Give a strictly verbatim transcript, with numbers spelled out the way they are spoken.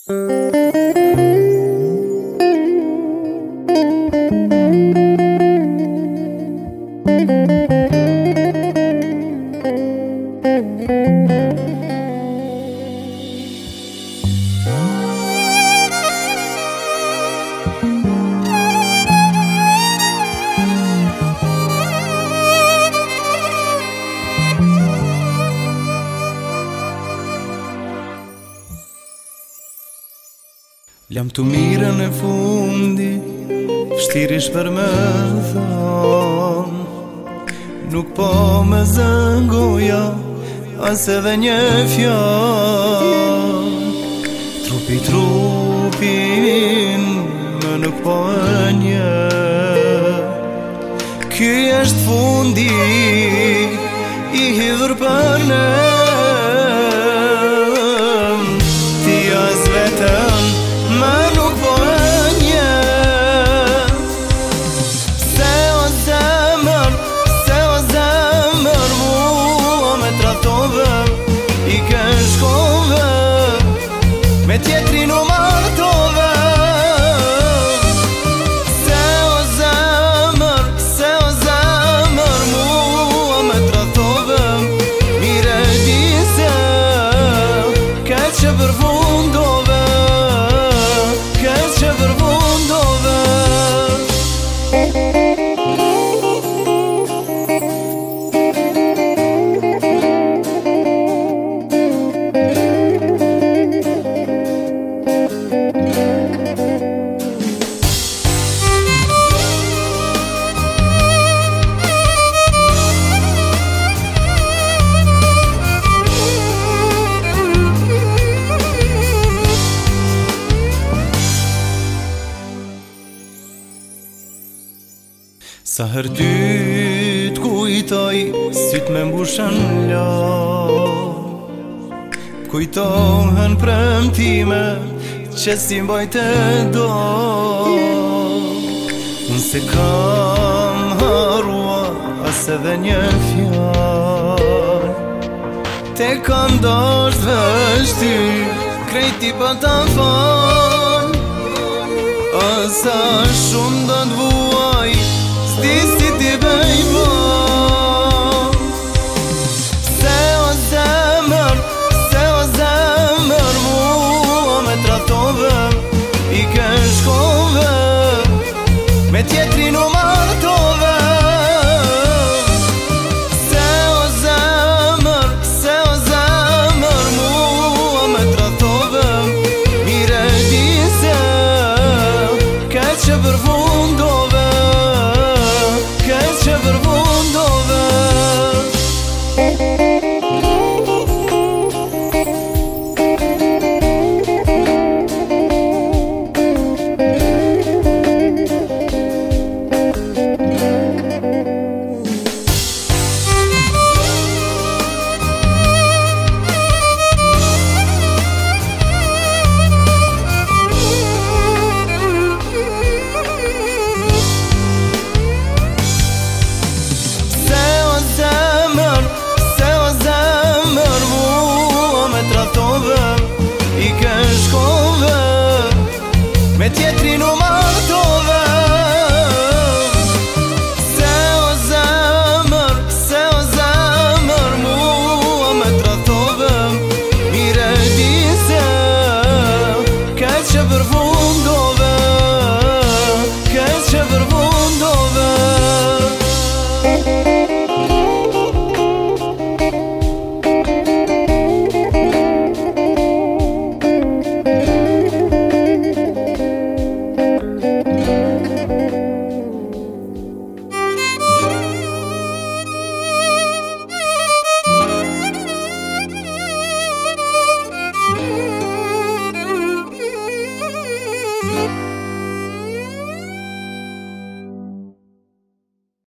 Jam të mirën e fundi, vështirish për me thon, nuk po me zëngoja, as edhe një fjall. Trupi trupin, më nuk po e një. Ky është fundi, i hidhur për ne. Ti as vetëm, më nuk po e një. Se o zemër, se o zemër, mua me traftove, i ke shkove, me tjetrin u martove. Se o zemër, se o zemër, mua me traftove, mire di se ke që përfundove. Sa her ty t'kujtoj, syt me mbushan la. Kujtohen premtime, që si mbajt e do. Unë se kam harua, as edhe një fjall. Te kam dasht vështir, krejti pa ta fal. Asa shumë do t'vuaj, s'di si ti bëj po. Se o zemër, se o zemër, mua me traftove, i ke shkove, me tjetrin u martove. Se o zemër, se o zemër, mua me traftove, mire di se ke që përfundove. Që përfundove. I ke shkove, me tjetri